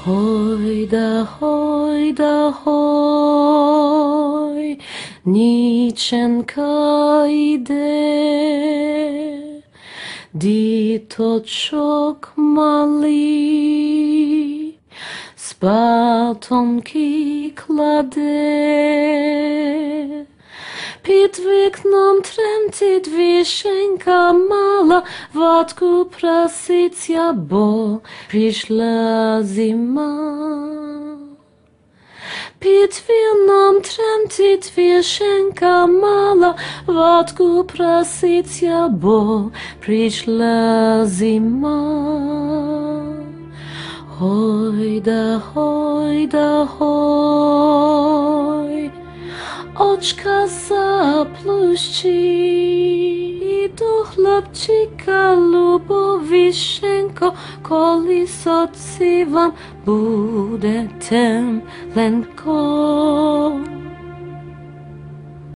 Hojda, hoj, nіченька йде, діточок малий, спатонки кладе. Під вікном тремтить вишенька мала, ватку проситься, бо прийшла зима. Під вікном тремтить вишенька мала, ватку проситься, бо прийшла зима. Hojda, hoj, очка заплющи, до хлопчика любовішенько, коли соці вам буде темленько.